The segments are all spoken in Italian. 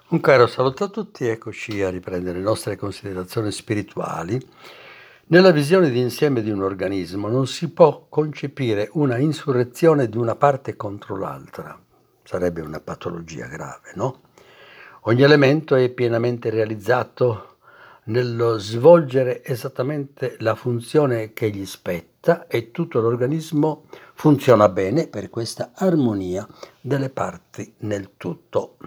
Un caro saluto a tutti, eccoci a riprendere le nostre considerazioni spirituali. Nella visione d'insieme di un organismo non si può concepire una insurrezione di una parte contro l'altra. Sarebbe una patologia grave, no? Ogni elemento è pienamente realizzato nello svolgere esattamente la funzione che gli spetta e tutto l'organismo funziona bene per questa armonia delle parti nel tutto.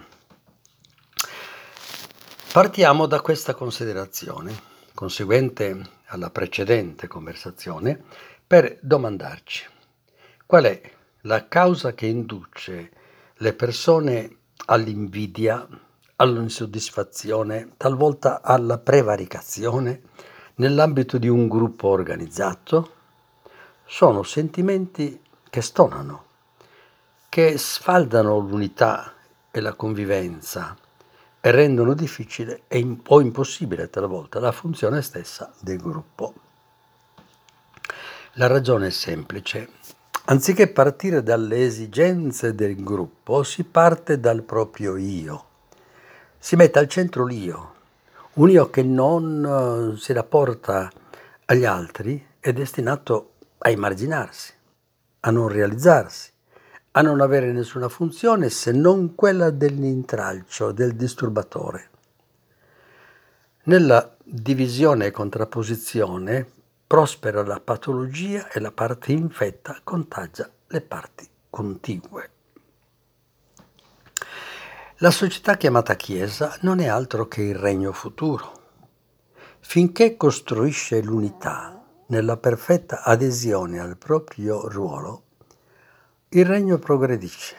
Partiamo da questa considerazione, conseguente alla precedente conversazione, per domandarci qual è la causa che induce le persone all'invidia, all'insoddisfazione, talvolta alla prevaricazione nell'ambito di un gruppo organizzato. Sono sentimenti che stonano, che sfaldano l'unità e la convivenza e rendono difficile o impossibile talvolta la funzione stessa del gruppo. La ragione è semplice. Anziché partire dalle esigenze del gruppo, si parte dal proprio io. Si mette al centro l'io, un io che non si rapporta agli altri, è destinato a emarginarsi, a non realizzarsi, a non avere nessuna funzione se non quella dell'intralcio, del disturbatore. Nella divisione e contrapposizione prospera la patologia e la parte infetta contagia le parti contigue. La società chiamata Chiesa non è altro che il regno futuro. Finché costruisce l'unità nella perfetta adesione al proprio ruolo, il regno progredisce.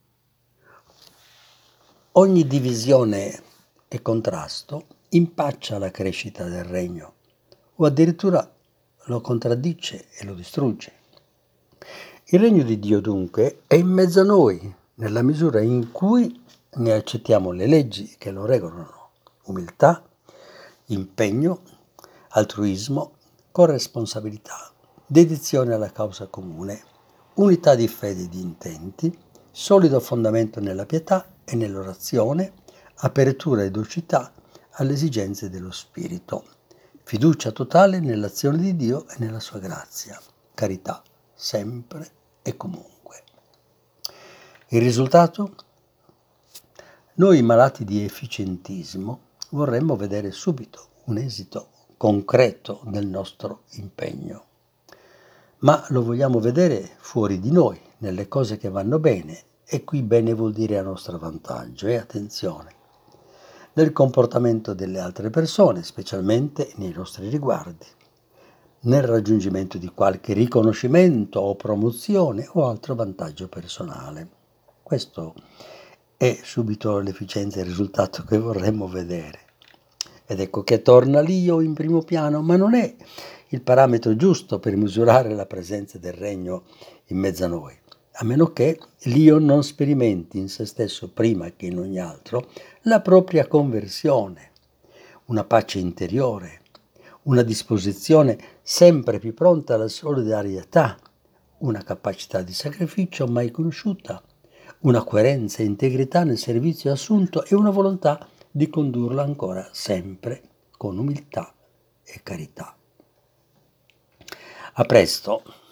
Ogni divisione e contrasto impaccia la crescita del regno o addirittura lo contraddice e lo distrugge. Il regno di Dio dunque è in mezzo a noi nella misura in cui ne accettiamo le leggi che lo regolano: umiltà, impegno, altruismo, corresponsabilità, dedizione alla causa comune, unità di fede e di intenti, solido fondamento nella pietà e nell'orazione, apertura e docilità alle esigenze dello spirito, fiducia totale nell'azione di Dio e nella sua grazia, carità sempre e comunque. Il risultato? Noi malati di efficientismo vorremmo vedere subito un esito concreto del nostro impegno, ma lo vogliamo vedere fuori di noi, nelle cose che vanno bene, e qui bene vuol dire a nostro vantaggio, e attenzione, nel comportamento delle altre persone, specialmente nei nostri riguardi, nel raggiungimento di qualche riconoscimento o promozione o altro vantaggio personale. Questo è subito l'efficienza e il risultato che vorremmo vedere. Ed ecco che torna l'io in primo piano, ma non è il parametro giusto per misurare la presenza del regno in mezzo a noi, a meno che l'io non sperimenti in se stesso, prima che in ogni altro, la propria conversione, una pace interiore, una disposizione sempre più pronta alla solidarietà, una capacità di sacrificio mai conosciuta, una coerenza e integrità nel servizio assunto e una volontà di condurlo ancora sempre con umiltà e carità. A presto!